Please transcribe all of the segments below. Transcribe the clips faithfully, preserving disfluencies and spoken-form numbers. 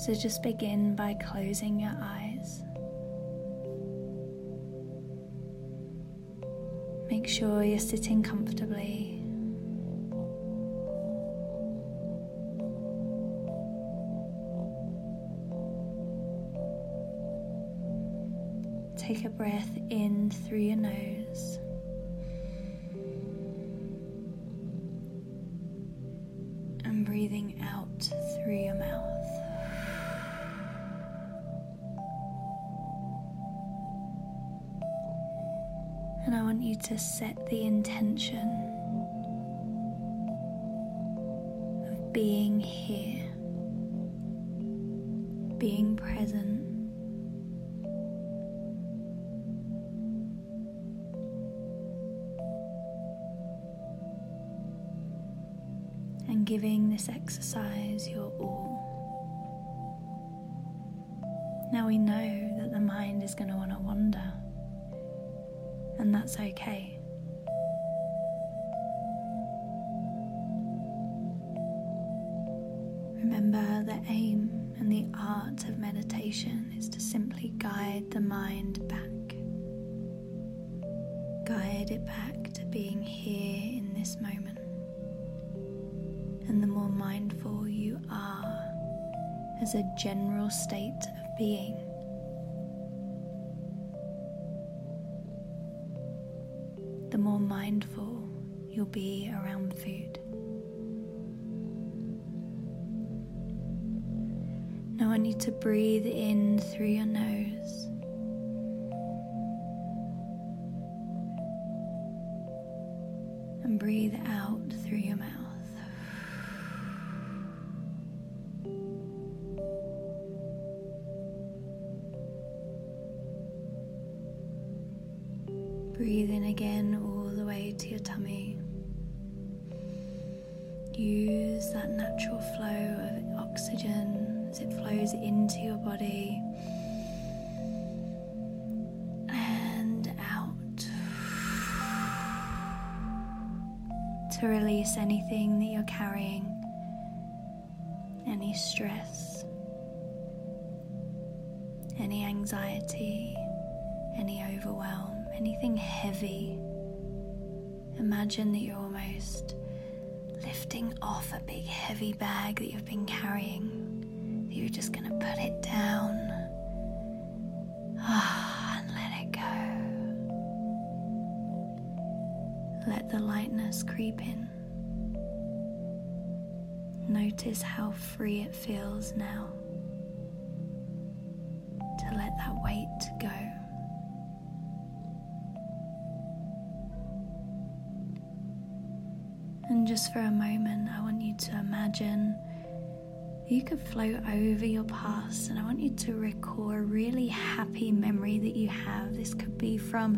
So just begin by closing your eyes. Make sure you're sitting comfortably. Take a breath in through your nose. And breathing out through your mouth. And I want you to set the intention of being here, being present. And giving this exercise your all. Now we know that the mind is going to want to wander, and that's okay. Remember, the aim and the art of meditation is to simply guide the mind back. Guide it back to being here in this moment. And the more mindful you are as a general state of being, the more mindful you'll be around food. Now I need to breathe in through your nose. And breathe out through your mouth. Breathe in again all the way to your tummy. Use that natural flow of oxygen as it flows into your body and out to release anything that you're carrying, any stress, any anxiety, any overwhelm. Anything heavy. Imagine that you're almost lifting off a big heavy bag that you've been carrying, that you're just going to put it down ah, and let it go. Let the lightness creep in. Notice how free it feels now to let that weight go. And just for a moment, I want you to imagine you could float over your past, and I want you to recall a really happy memory that you have. This could be from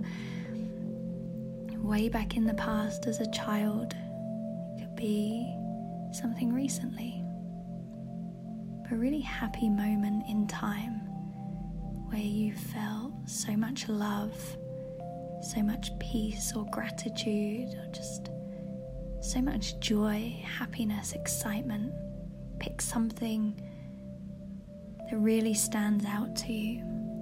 way back in the past as a child. It could be something recently. But a really happy moment in time where you felt so much love, so much peace or gratitude, or just so much joy, happiness, excitement. Pick something that really stands out to you.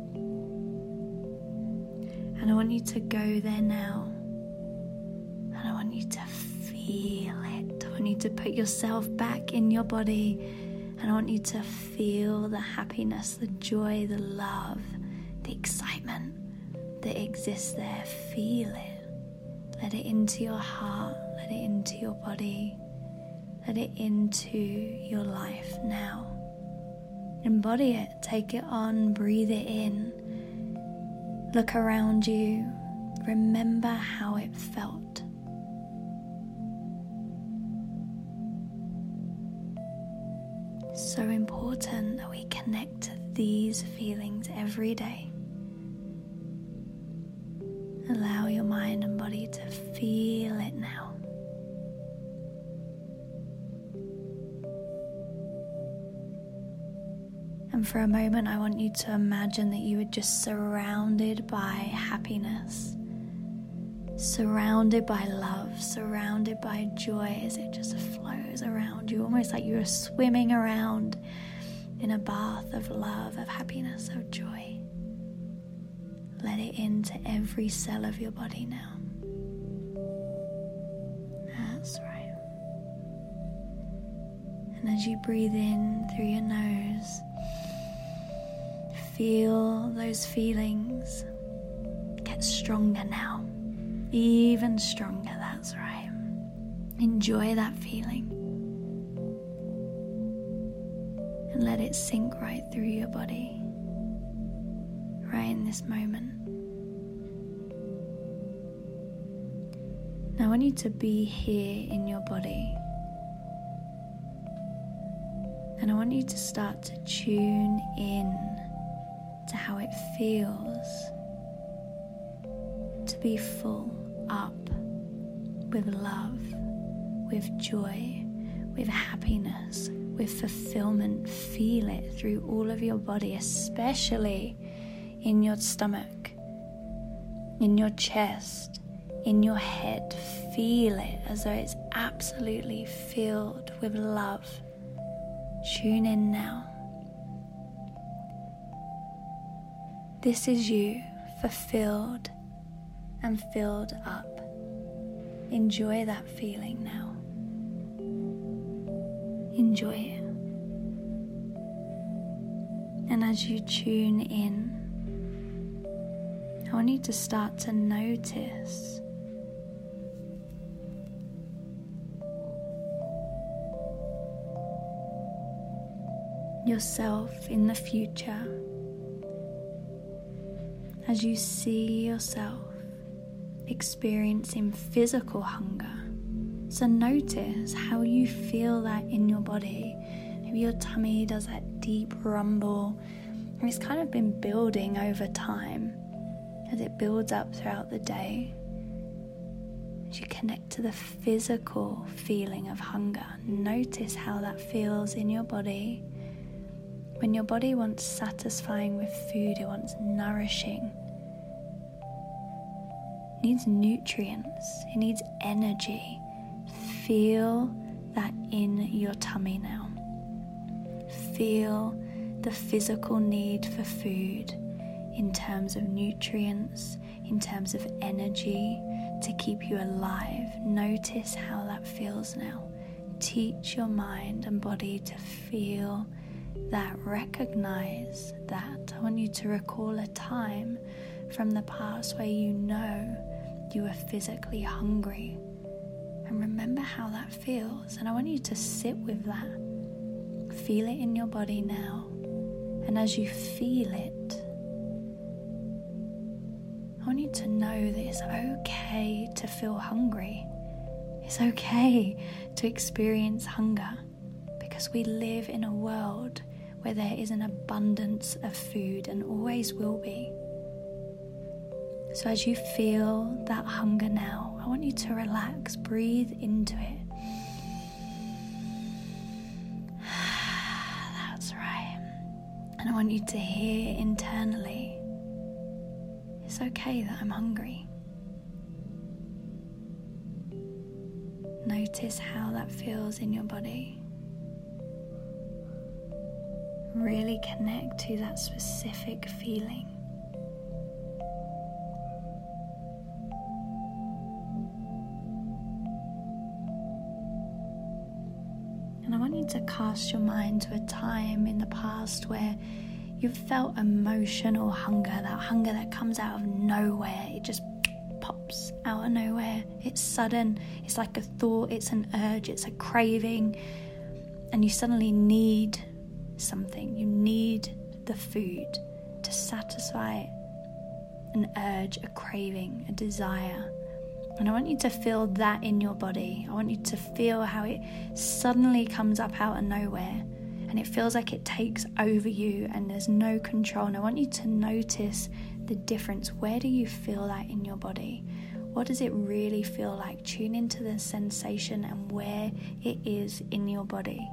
And I want you to go there now. And I want you to feel it. I want you to put yourself back in your body. And I want you to feel the happiness, the joy, the love, the excitement that exists there. Feel it. Let it into your heart, let it into your body, let it into your life now. Embody it, take it on, breathe it in. Look around you, remember how it felt. So important that we connect to these feelings every day. Allow your mind and body to feel it now. And for a moment, I want you to imagine that you are just surrounded by happiness, surrounded by love, surrounded by joy as it just flows around you, almost like you are swimming around in a bath of love, of happiness, of joy. Let it into every cell of your body now. That's right. And as you breathe in through your nose, feel those feelings get stronger now. Even stronger, that's right. Enjoy that feeling. And let it sink right through your body, right in this moment. Now I want you to be here in your body. And I want you to start to tune in to how it feels to be full up with love, with joy, with happiness, with fulfillment. Feel it through all of your body, especially in your stomach, in your chest, in your head. Feel it as though it's absolutely filled with love. Tune in now. This is you, fulfilled and filled up. Enjoy that feeling now. Enjoy it. And as you tune in, I want you to start to notice yourself in the future. As you see yourself experiencing physical hunger, so notice how you feel that in your body. Maybe your tummy does that deep rumble, and it's kind of been building over time as it builds up throughout the day. As you connect to the physical feeling of hunger, notice how that feels in your body. When your body wants satisfying with food, it wants nourishing. It needs nutrients, it needs energy. Feel that in your tummy now. Feel the physical need for food in terms of nutrients, in terms of energy to keep you alive. Notice how that feels now. Teach your mind and body to feel that, recognize that. I want you to recall a time from the past where you know you were physically hungry, and remember how that feels. And I want you to sit with that. Feel it in your body now. And as you feel it, I want you to know that it's okay to feel hungry. It's okay to experience hunger, because we live in a world where there is an abundance of food and always will be. So as you feel that hunger now, I want you to relax, breathe into it. That's right. And I want you to hear internally, it's okay that I'm hungry. Notice how that feels in your body. Really connect to that specific feeling. And I want you to cast your mind to a time in the past where you've felt emotional hunger, that hunger that comes out of nowhere. It just pops out of nowhere. It's sudden. It's like a thought. It's an urge. It's a craving. And you suddenly need something. You need the food to satisfy an urge, a craving, a desire. And I want you to feel that in your body. I want you to feel how it suddenly comes up out of nowhere, and it feels like it takes over you and there's no control. And I want you to notice the difference. Where do you feel that in your body? What does it really feel like? Tune into the sensation and where it is in your body.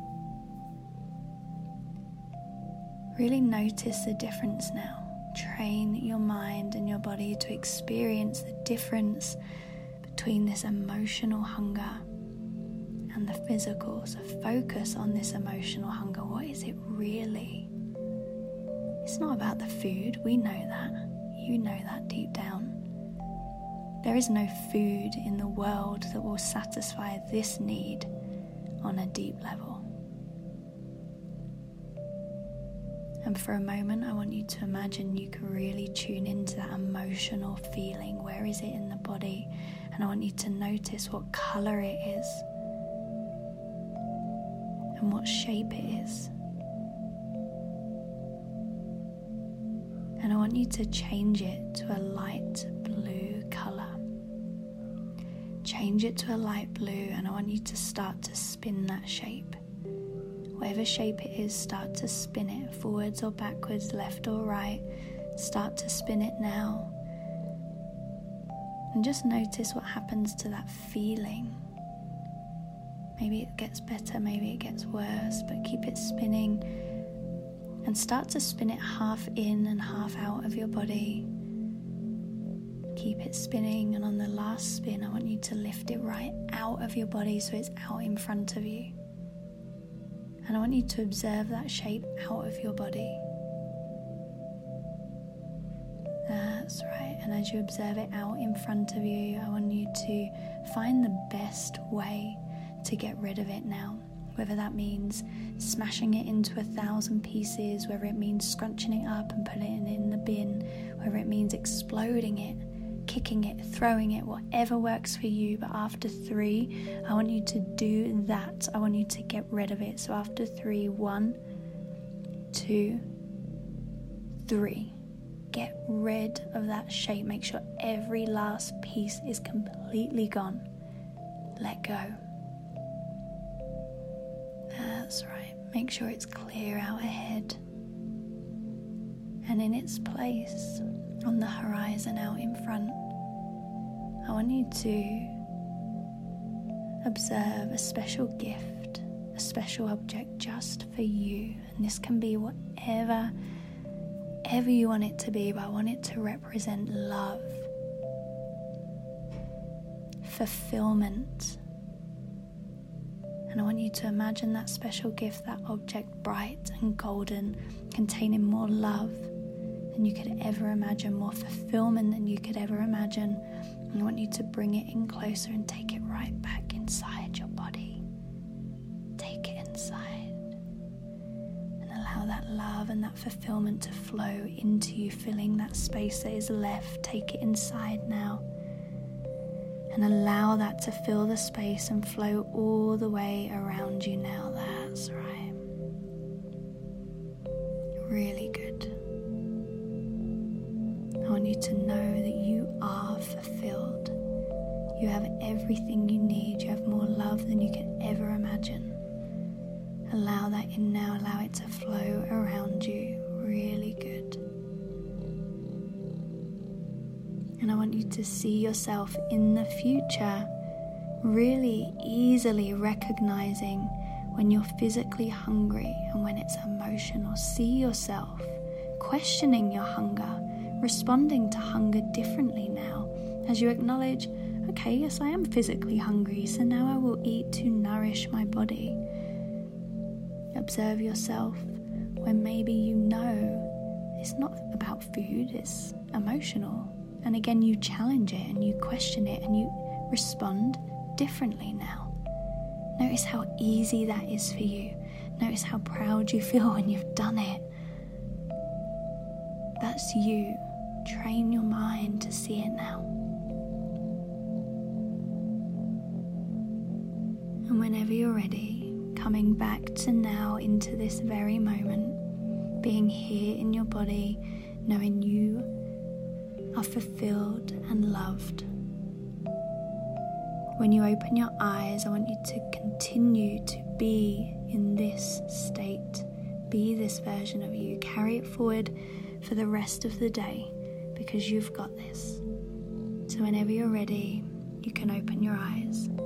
Really notice the difference now. Train your mind and your body to experience the difference between this emotional hunger and the physical. So focus on this emotional hunger. What is it really? It's not about the food. We know that. You know that deep down. There is no food in the world that will satisfy this need on a deep level. And for a moment, I want you to imagine you can really tune into that emotional feeling. Where is it in the body? And I want you to notice what color it is and what shape it is. And I want you to change it to a light blue color. Change it to a light blue, and I want you to start to spin that shape. Whatever shape it is, start to spin it forwards or backwards, left or right. Start to spin it now. And just notice what happens to that feeling. Maybe it gets better, maybe it gets worse, but keep it spinning. And start to spin it half in and half out of your body. Keep it spinning, and on the last spin, I want you to lift it right out of your body so it's out in front of you. And I want you to observe that shape out of your body. That's right. And as you observe it out in front of you, I want you to find the best way to get rid of it now. Whether that means smashing it into a thousand pieces, whether it means scrunching it up and putting it in the bin, whether it means exploding it, kicking it, throwing it, whatever works for you. But after three, I want you to do that. I want you to get rid of it. So after three, one, two, three. Get rid of that shape. Make sure every last piece is completely gone. Let go. That's right. Make sure it's clear out ahead. And in its place, on the horizon out in front, I want you to observe a special gift, a special object just for you. And this can be whatever, whatever you want it to be, but I want it to represent love, fulfillment. And I want you to imagine that special gift, that object, bright and golden, containing more love than you could ever imagine, more fulfillment than you could ever imagine. And I want you to bring it in closer and take it right back inside your body. Take it inside and allow that love and that fulfillment to flow into you, filling that space that is left. Take it inside now and allow that to fill the space and flow all the way around you now. That's right. Really good. I want you to know that you are fulfilled. You have everything you need. You have more love than you can ever imagine. Allow that in now. Allow it to flow around you. Really good. And I want you to see yourself in the future, really easily recognizing when you're physically hungry and when it's emotional. See yourself questioning your hunger, responding to hunger differently now as you acknowledge, okay, yes, I am physically hungry, so now I will eat to nourish my body. Observe yourself when maybe you know it's not about food, it's emotional. And again, you challenge it and you question it and you respond differently now. Notice how easy that is for you. Notice how proud you feel when you've done it. That's you. Train your mind to see it now. And whenever you're ready, coming back to now, into this very moment, being here in your body, knowing you are fulfilled and loved. When you open your eyes, I want you to continue to be in this state. Be this version of you. Carry it forward for the rest of the day, because you've got this. So whenever you're ready, you can open your eyes.